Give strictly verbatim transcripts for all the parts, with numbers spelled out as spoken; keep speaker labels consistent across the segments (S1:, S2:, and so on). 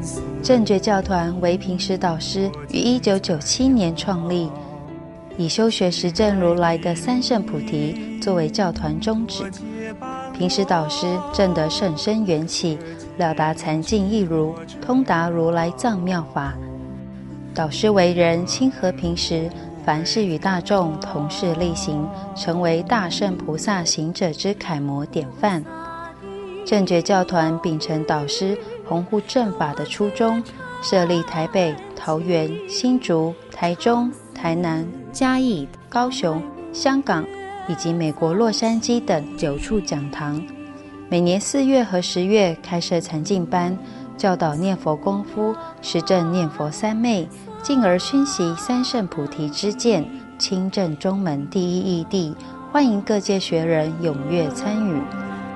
S1: 正觉教团为平时导师于一九九七年创立，以修学实证如来的三圣菩提作为教团宗旨。平时导师证得甚深缘起，了达禅境义如，通达如来藏妙法。导师为人亲和平时，凡事与大众同事力行，成为大圣菩萨行者之楷模典范。正觉教团秉承导师弘护正法的初衷，设立台北、桃园、新竹、台中、台南、嘉义、高雄、香港以及美国洛杉矶等九处讲堂，每年四月和十月开设禅境班，教导念佛功夫，实证念佛三昧，进而熏习三圣菩提之见，亲证中门第一义谛，欢迎各界学人踊跃参与。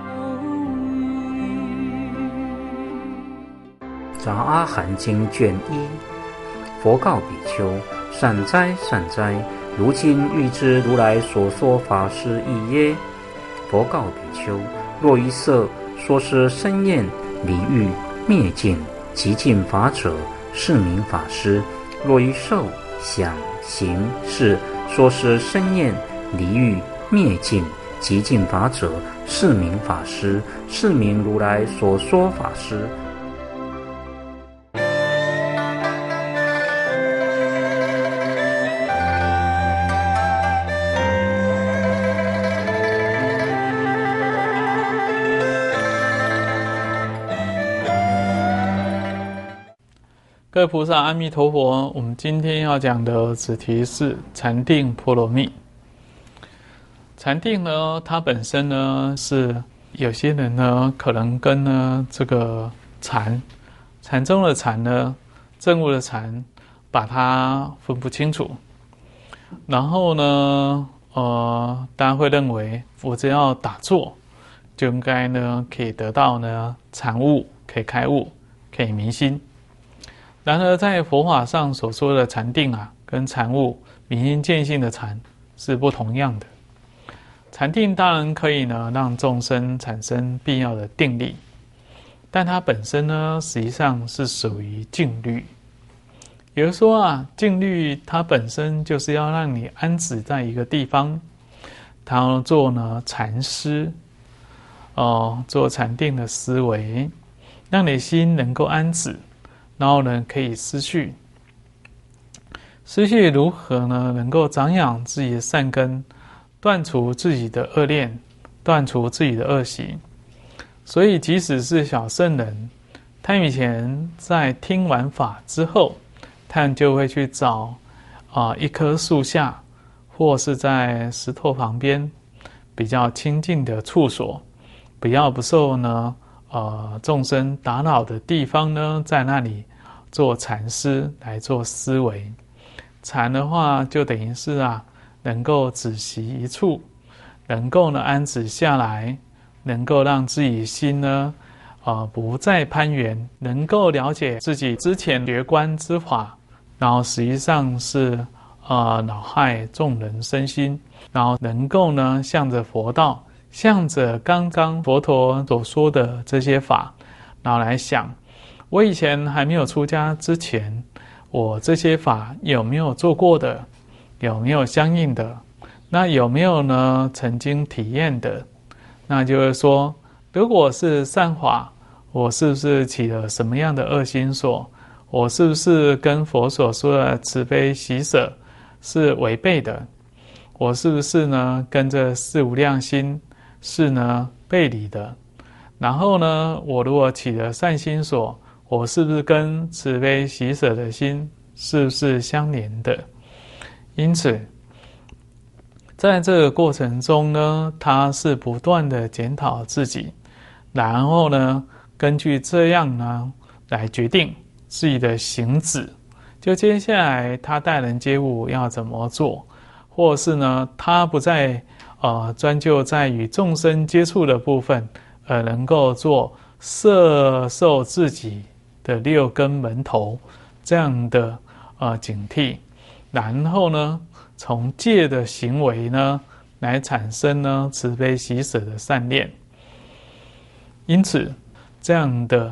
S2: 杂阿含经卷一，佛告比丘：善哉善哉，如今欲知如来所说法是义耶？佛告比丘：若于色说是生厌离欲灭尽极尽法者，是名法师；若于受想行识说是生厌离欲灭尽极尽法者，是名法师，是名如来所说法师。
S3: 各位菩萨，阿弥陀佛。我们今天要讲的主题是禅定波罗蜜。禅定呢，它本身呢是有些人呢可能跟呢这个禅，禅宗的禅呢，证悟的禅，把它分不清楚。然后呢，呃，大家会认为我只要打坐，就应该呢可以得到呢禅悟，可以开悟，可以明心。然而在佛法上所说的禅定啊，跟禅悟、明心见性的禅是不同样的。禅定当然可以呢让众生产生必要的定力，但它本身呢实际上是属于静虑。也就是说啊，静虑它本身就是要让你安止在一个地方，它要做呢禅思，哦，做禅定的思维，让你心能够安止。然后呢，可以思绪，思绪如何呢？能够长养自己的善根，断除自己的恶念，断除自己的恶习。所以，即使是小圣人，他以前在听完法之后，他们就会去找啊、呃、一棵树下，或是在石头旁边比较清净的处所，不要不受呢。呃，众生打扰的地方呢，在那里做禅思来做思维。禅的话，就等于是啊，能够止息一处，能够呢安止下来，能够让自己心呢，呃，不再攀缘，能够了解自己之前觉观之法，然后实际上是呃恼害众人身心，然后能够呢向着佛道。向着刚刚佛陀所说的这些法，然后来想，我以前还没有出家之前，我这些法有没有做过的，有没有相应的，那有没有呢曾经体验的，那就是说，如果是善法，我是不是起了什么样的恶心所，我是不是跟佛所说的慈悲喜舍是违背的，我是不是呢跟着四无量心是呢背离的。然后呢，我如果起了善心所，我是不是跟慈悲喜舍的心是不是相连的？因此在这个过程中呢，他是不断的检讨自己，然后呢根据这样呢来决定自己的行止。就接下来他待人接物要怎么做，或是呢他不再呃，专就在与众生接触的部分，而能够做摄受自己的六根门头这样的呃警惕，然后呢，从戒的行为呢，来产生呢慈悲喜舍的善念。因此，这样的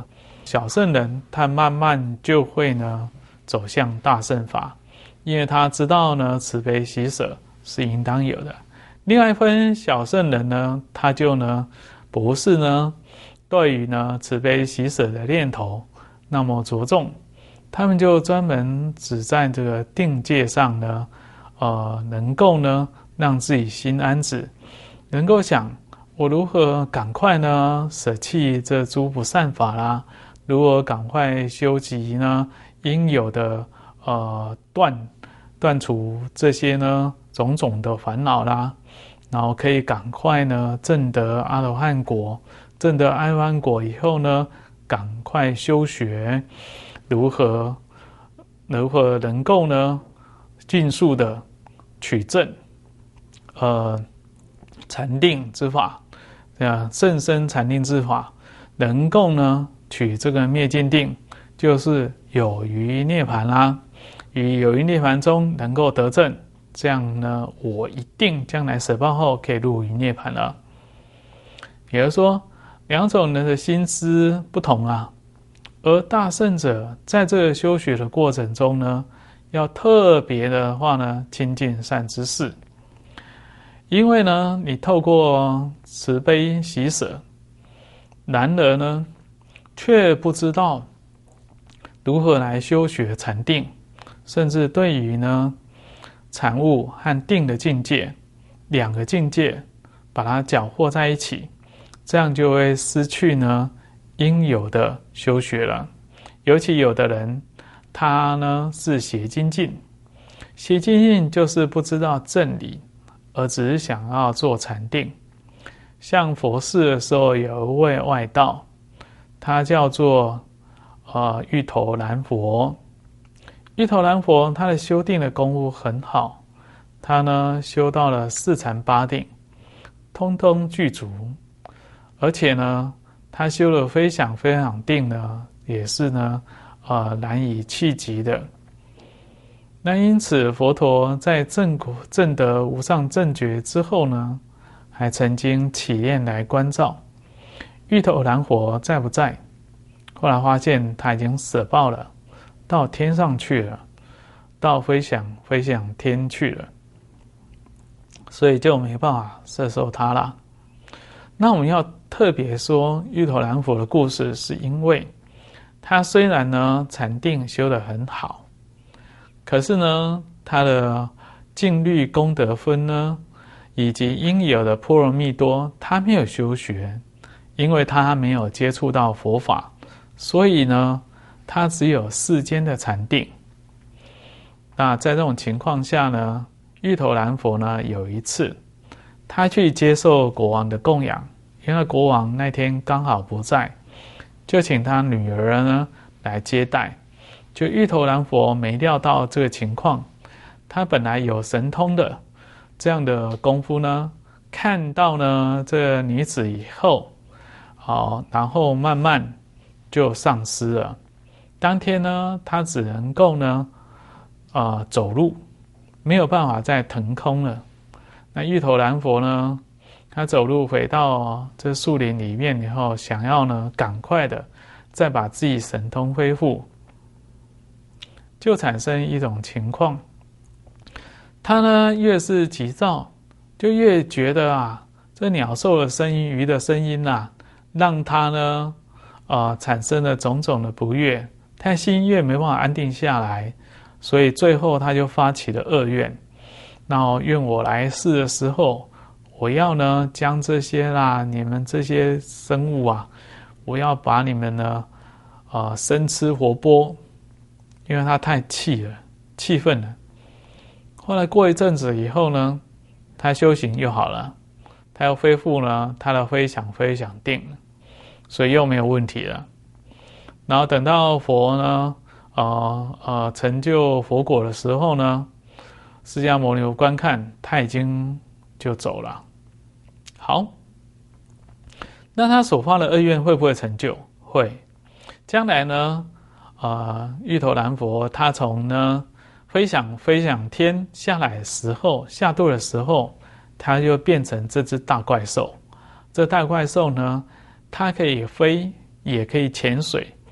S3: 小圣人他慢慢就会呢走向大圣法，因为他知道呢慈悲喜舍是应当有的。另外一分小圣人呢，他就呢不是呢对于呢慈悲喜舍的念头那么着重，他们就专门只在这个定界上呢，呃，能够呢让自己心安止，能够想我如何赶快呢舍弃这诸不善法啦，如何赶快修集呢应有的呃断断除这些呢种种的烦恼啦，然后可以赶快呢证得阿罗汉果，证得阿罗汉果以后呢，赶快修学如何如何能够呢尽速的取证呃禅定之法，啊甚深禅定之法，能够呢取这个灭尽定，就是有余涅槃啦，于有余涅槃中能够得证，这样呢我一定将来舍报后可以入于涅槃了。也就是说两种人的心思不同啊，而大圣者在这个修学的过程中呢，要特别的话呢亲近善知识，因为呢你透过慈悲喜舍，然而呢却不知道如何来修学禅定，甚至对于呢禅悟和定的境界，两个境界把它搅和在一起，这样就会失去呢应有的修学了。尤其有的人他呢是邪精进，邪精进就是不知道正理，而只是想要做禅定。像佛寺的时候有一位外道，他叫做呃芋头蓝佛。芋头蓝佛他的修定的功夫很好，他呢修到了四禅八定，通通具足，而且呢他修了非想非想定呢，也是呢呃难以企及的。那因此佛陀在证果证得无上正觉之后呢，还曾经起念来关照芋头蓝佛在不在，后来发现他已经舍报了，到天上去了，到飞翔飞翔天去了，所以就没办法摄受他了。那我们要特别说芋头蓝佛的故事，是因为他虽然呢禅定修得很好，可是呢他的净律功德分呢，以及应有的波罗蜜多，他没有修学，因为他没有接触到佛法，所以呢他只有世间的禅定。那在这种情况下呢，芋头蓝佛呢有一次他去接受国王的供养，因为国王那天刚好不在，就请他女儿呢来接待。就芋头蓝佛没料到这个情况，他本来有神通的这样的功夫呢，看到呢这个女子以后，好，然后慢慢就丧失了。当天呢他只能够呢呃走路，没有办法再腾空了。那芋头蓝佛呢，他走路回到这树林里面以后，想要呢赶快的再把自己神通恢复，就产生一种情况，他呢越是急躁，就越觉得啊这鸟兽的声音、鱼的声音啊，让他呢呃产生了种种的不悦，他心越没办法安定下来，所以最后他就发起了恶愿，然后愿我来世的时候，我要呢将这些啦你们这些生物啊，我要把你们呢呃生吃活剥，因为他太气了，气愤了。后来过一阵子以后呢，他修行又好了，他又恢复了他的非想非想定，所以又没有问题了。然后等到佛呢呃呃成就佛果的时候呢，释迦牟尼观看他已经就走了。好，那他所发的恶愿会不会成就？会。将来呢呃芋头蓝佛他从呢飞翔飞翔天下来的时候，下渡的时候，他就变成这只大怪兽。这大怪兽呢，它可以飞也可以潜水，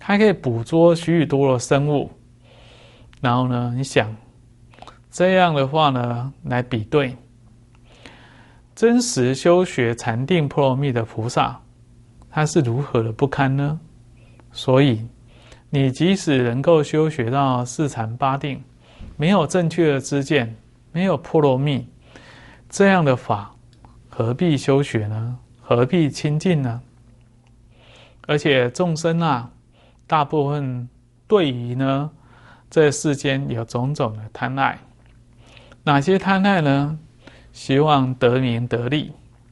S3: 还可以捕捉许许多的生物。然后呢，你想这样的话呢，来比对真实修学禅定波罗蜜的菩萨，他是如何的不堪呢？所以你即使能够修学到四禅八定，没有正确的知见，没有波罗蜜，这样的法何必修学呢？何必亲近呢？而且众生啊，大部分对于呢这世间有种种的贪爱。哪些贪爱呢？希望得名得利，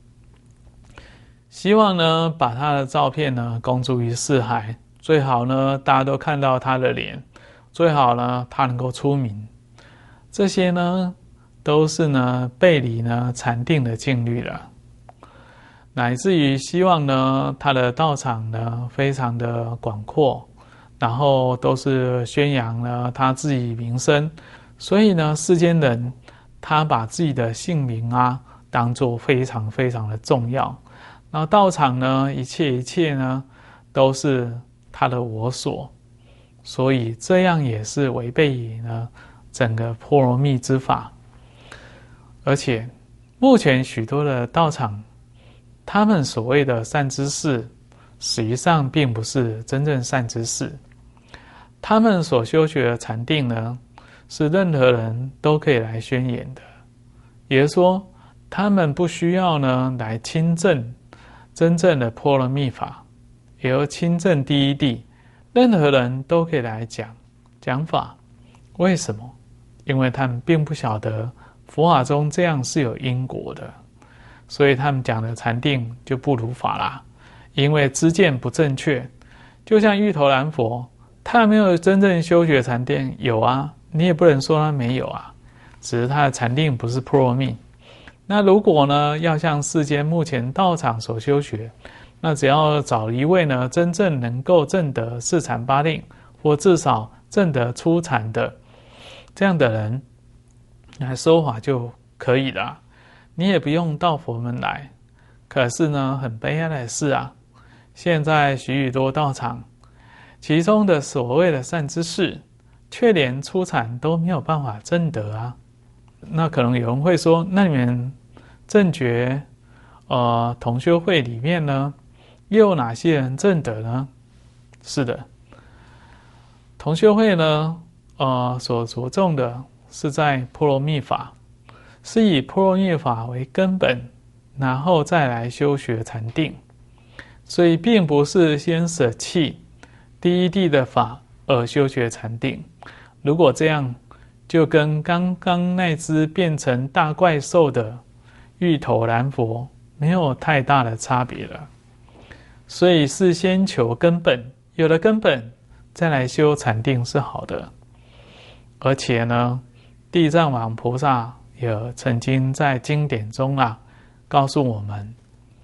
S3: 希望呢把他的照片呢公诸于世海，最好呢大家都看到他的脸，最好呢他能够出名。这些呢都是呢背离呢禅定的境律了，乃至于希望呢他的道场呢非常的广阔，然后都是宣扬了他自己名声，所以呢世间人他把自己的姓名啊当作非常非常的重要，然后道场呢一切一切呢都是他的我所，所以这样也是违背于呢整个波罗蜜之法。而且目前许多的道场，他们所谓的善知识实际上并不是真正善知识，他们所修学的禅定呢是任何人都可以来宣言的，也就是说他们不需要呢来亲证真正的波罗蜜法，也有亲证第一地，任何人都可以来讲讲法。为什么？因为他们并不晓得佛法中这样是有因果的，所以他们讲的禅定就不如法啦，因为知见不正确。就像芋头蓝佛，他没有真正修学禅定，有啊，你也不能说他没有啊，只是他的禅定不是波罗蜜。那如果呢要像世间目前道场所修学，那只要找一位呢真正能够证得四禅八定，或至少证得初禅的这样的人来说法就可以了，你也不用到佛门来。可是呢很悲哀的是啊，现在许许多道场，其中的所谓的善知识，却连初禅都没有办法证得啊。那可能有人会说，那你们正觉呃同修会里面呢，又有哪些人证得呢？是的，同修会呢呃所着重的是在波罗蜜法，是以波罗蜜法为根本，然后再来修学禅定，所以并不是先舍弃第一地的法而修学禅定。如果这样，就跟刚刚那只变成大怪兽的芋头蓝佛没有太大的差别了。所以是先求根本，有了根本再来修禅定是好的。而且呢，地藏王菩萨也曾经在经典中啊告诉我们，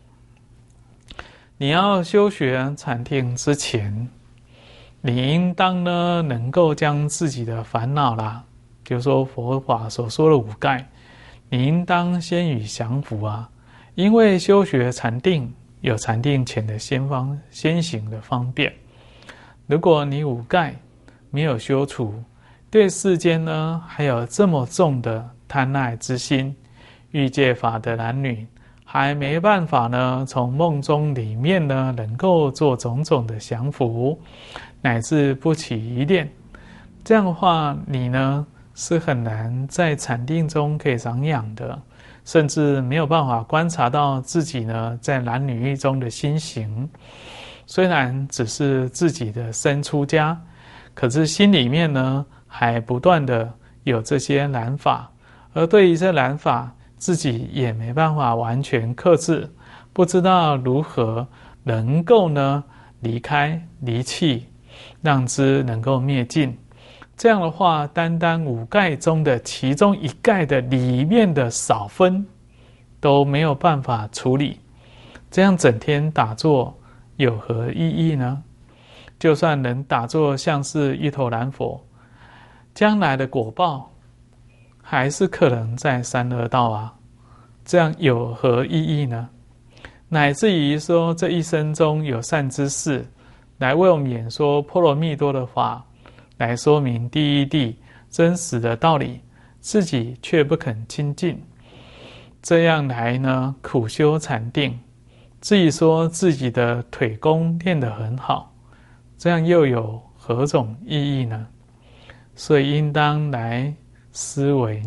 S3: 你要修学禅定之前，你应当呢能够将自己的烦恼啦，比如说佛法所说的五盖，你应当先予降伏啊。因为修学禅定有禅定前的先方先行的方便，如果你五盖没有修除，对世间呢还有这么重的贪爱之心，欲界法的男女还没办法呢从梦中里面呢能够做种种的降伏，乃至不起疑念，这样的话你呢是很难在禅定中可以长养的，甚至没有办法观察到自己呢在男女欲中的心行。虽然只是自己的身出家，可是心里面呢还不断的有这些染法，而对于这染法自己也没办法完全克制，不知道如何能够呢离开离弃，让之能够灭尽。这样的话，单单五盖中的其中一盖的里面的少分都没有办法处理，这样整天打坐有何意义呢？就算能打坐像是一头蓝佛，将来的果报还是可能在三恶道啊，这样有何意义呢？乃至于说这一生中有善知识， 来为我们演说波罗蜜多的法，来说明第一谛真实的道理，自己却不肯亲近，这样来呢苦修禅定，自己说自己的腿功练得很好，这样又有何种意义呢？所以应当来思维，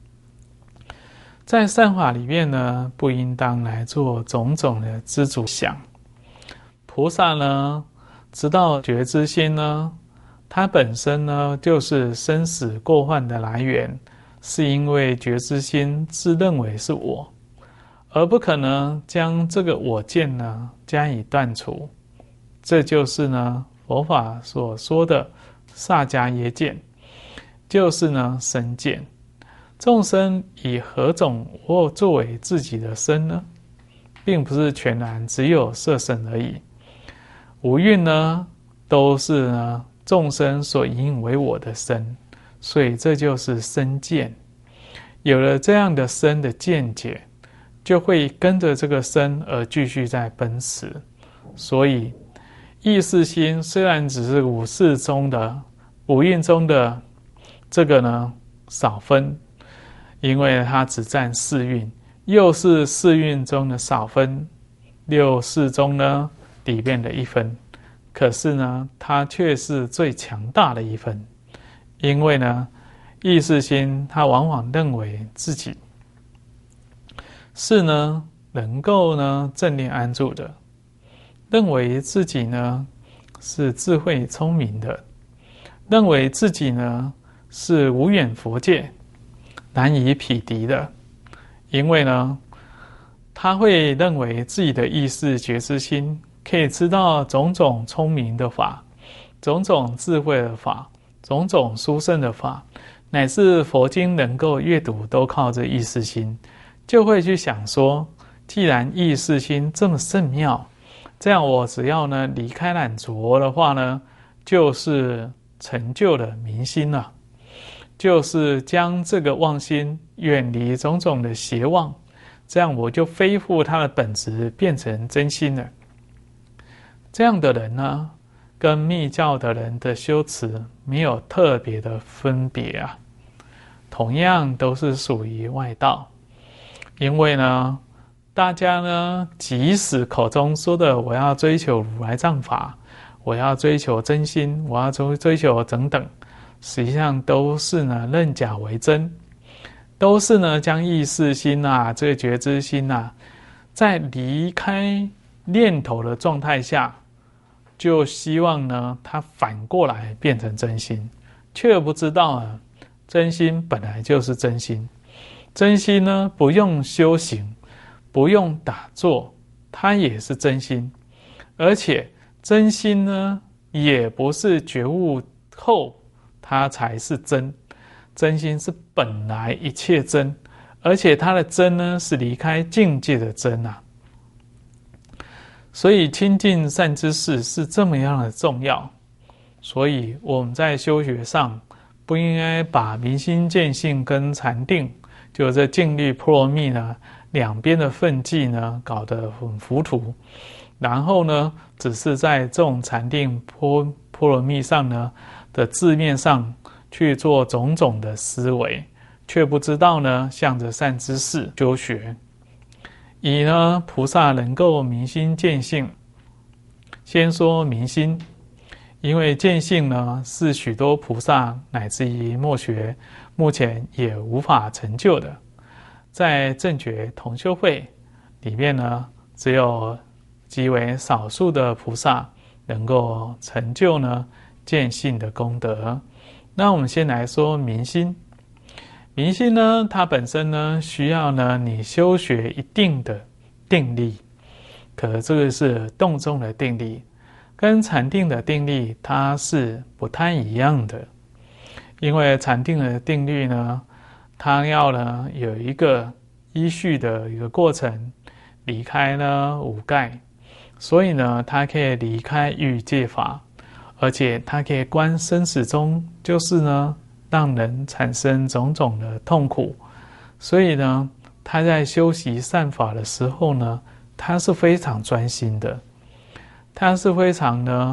S3: 在善法里面呢，不应当来做种种的知足想。菩萨呢，知道觉知心呢，它本身呢就是生死过患的来源，是因为觉知心自认为是我，而不可能将这个我见呢加以断除。这就是呢佛法所说的萨迦耶见，就是呢身见。众生以何种我作为自己的身呢？并不是全然只有色身而已，五蕴呢都是呢众生所引为我的身，所以这就是身见。有了这样的身的见解，就会跟着这个身而继续在奔驰。所以意识心虽然只是五识中的五蕴中的这个呢少分，因为它只占四蕴，又是四蕴中的少分，六识中呢里面的一分，可是呢它却是最强大的一分。因为呢意识心它往往认为自己是呢能够呢正念安住的，认为自己呢是智慧聪明的，认为自己呢是无远佛界，难以匹敌的。因为呢他会认为自己的意识觉知心可以知道种种聪明的法，种种智慧的法，种种殊胜的法，乃至佛经能够阅读都靠着意识心，就会去想说，既然意识心这么甚妙，这样我只要呢离开懒浊的话呢，就是成就了明心了，就是将这个妄心远离种种的邪妄，这样我就恢复它的本质，变成真心了。这样的人呢，跟密教的人的修持没有特别的分别啊，同样都是属于外道。因为呢大家呢即使口中说的我要追求如来藏法，我要追求真心，我要追求等等，实际上都是呢认假为真，都是呢将意识心啊，这个觉知心啊，在离开念头的状态下，就希望呢它反过来变成真心，却不知道啊，真心本来就是真心，真心呢不用修行，不用打坐，它也是真心。而且真心呢也不是觉悟后它才是真，真心是本来一切真，而且它的真呢是离开境界的真啊。所以亲近善知识是这么样的重要。所以我们在修学上不应该把明心见性跟禅定，就这静虑波罗蜜呢两边的分际呢搞得很糊涂，然后呢只是在这种禅定波波罗蜜上呢的字面上去做种种的思维，却不知道呢向着善知识修学。以呢菩萨能够明心见性，先说明心，因为见性呢是许多菩萨乃至于末学目前也无法成就的。在正觉同修会里面呢，只有极为少数的菩萨能够成就呢见性的功德。那我们先来说明心。明心呢它本身呢需要呢你修学一定的定力，可这个是动中的定力，跟禅定的定力它是不太一样的。因为禅定的定律呢，它要呢有一个依序的一个过程，离开呢五盖，所以呢它可以离开欲界法，而且它可以观生死中，就是呢让人产生种种的痛苦。所以呢他在修习善法的时候呢，他是非常专心的，他是非常呢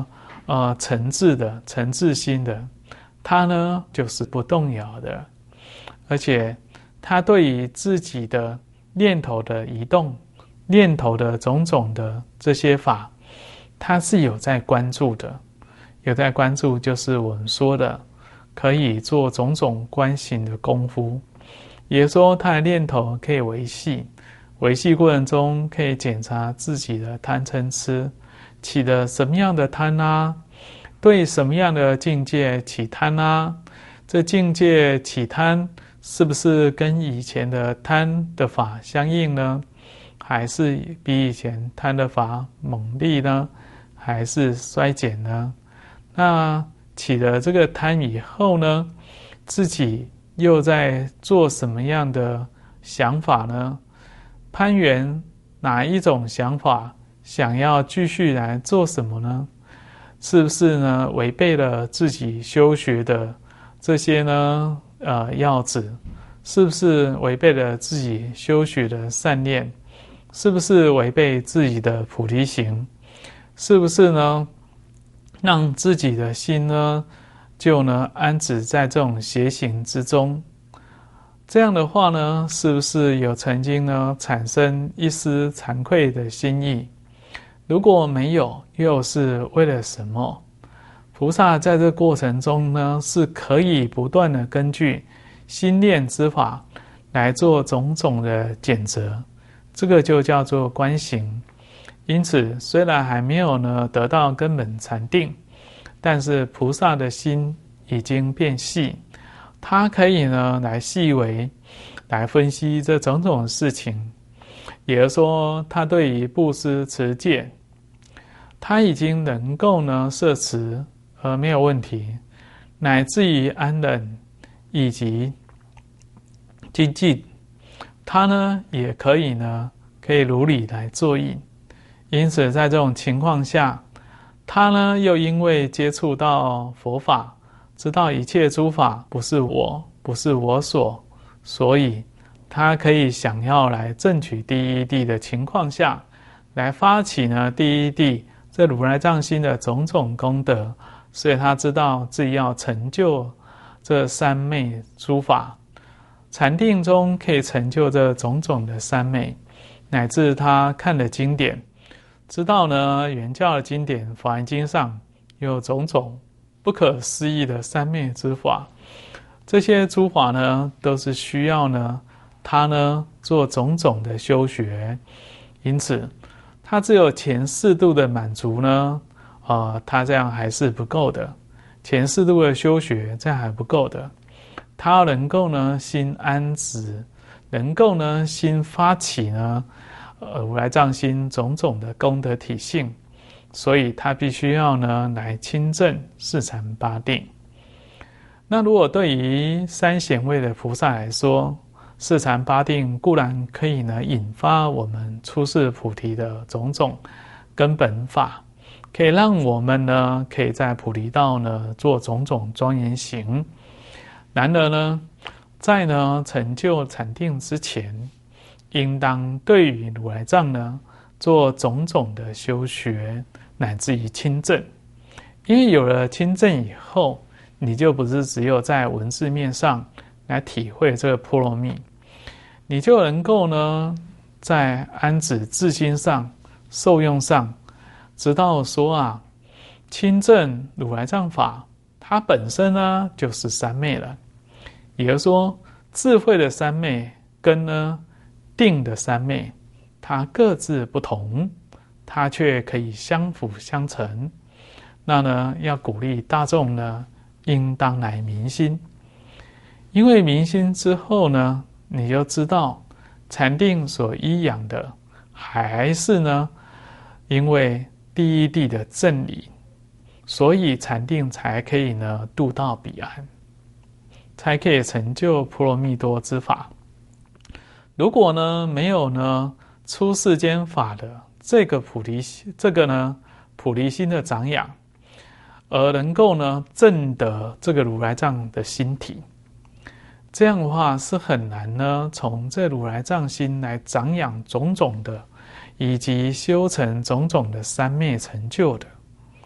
S3: 呃诚挚的、诚挚心的，他呢就是不动摇的，而且他对于自己的念头的移动、念头的种种的这些法，他是有在关注的。有在关注，就是我们说的可以做种种观行的功夫，也说他的念头可以维系，维系过程中可以检查自己的贪嗔痴起的什么样的贪啊，对什么样的境界起贪啊，这境界起贪是不是跟以前的贪的法相应呢？还是比以前贪的法猛烈呢？还是衰减呢？那起了这个贪以后呢，自己又在做什么样的想法呢？攀缘哪一种想法，想要继续来做什么呢？是不是呢违背了自己修学的这些呢呃要旨？是不是违背了自己修学的善念？是不是违背自己的菩提行？是不是呢让自己的心呢就呢安止在这种邪行之中？这样的话呢，是不是有曾经呢产生一丝惭愧的心意？如果没有，又是为了什么？菩萨在这过程中呢，是可以不断的根据心念之法来做种种的检责，这个就叫做观行。因此，虽然还没有呢得到根本禅定，但是菩萨的心已经变细，他可以呢来细微来分析这种种事情。也就是说，他对于布施持戒，他已经能够呢摄持而没有问题，乃至于安忍以及精进，他呢也可以呢可以如理来作应。因此在这种情况下，他呢又因为接触到佛法，知道一切诸法不是我，不是我所，所以他可以想要来证取第一地的情况下，来发起呢第一地这如来藏心的种种功德，所以他知道自己要成就这三昧诸法，禅定中可以成就这种种的三昧，乃至他看了经典，知道呢原教的经典法华经上有种种不可思议的三昧之法，这些诸法呢都是需要呢他呢做种种的修学。因此他只有前四度的满足呢呃，他这样还是不够的，前四度的修学这样还不够的，他能够呢心安止，能够呢心发起呢呃如来藏心种种的功德体性，所以他必须要呢来亲证四禅八定。那如果对于三显位的菩萨来说，四禅八定固然可以呢引发我们出世菩提的种种根本法，可以让我们呢可以在菩提道呢做种种庄严行。然而呢在呢成就禅定之前，应当对于如来藏呢做种种的修学，乃至于亲证。因为有了亲证以后，你就不是只有在文字面上来体会这个波罗蜜，你就能够呢在安止自心上受用上知道说啊，亲证如来藏法它本身呢就是三昧了。也就是说，智慧的三昧跟呢定的三昧它各自不同，它却可以相辅相成。那呢要鼓励大众呢应当来明心，因为明心之后呢，你就知道禅定所依养的还是呢因为第一地的正理，所以禅定才可以呢渡到彼岸，才可以成就波罗蜜多之法。如果呢没有呢出世间法的这个菩提这个呢菩提心的长养，而能够呢证得这个如来藏的心体，这样的话是很难呢从这如来藏心来长养种种的，以及修成种种的三昧成就的。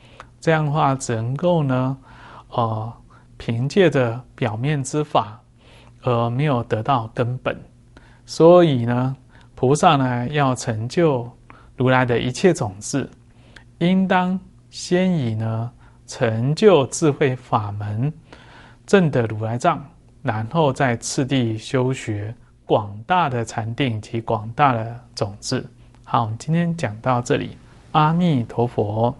S3: 这样的话只能够呢，呃，凭借着表面之法，而没有得到根本。所以呢，菩萨呢要成就如来的一切种子，应当先以呢成就智慧法门，证得如来藏，然后再次第修学广大的禅定及广大的种子。好，我们今天讲到这里，阿弥陀佛。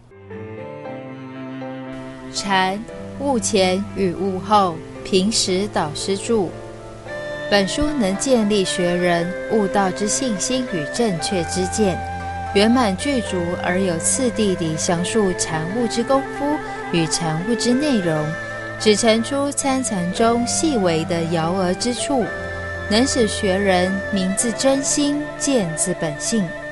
S1: 禅，悟前与悟后，平时导师著。本书能建立学人悟道之信心与正确之见，圆满具足而有次第地详述禅悟之功夫与禅悟之内容，只陈出参禅中细微的摇而之处，能使学人明自真心，见自本性。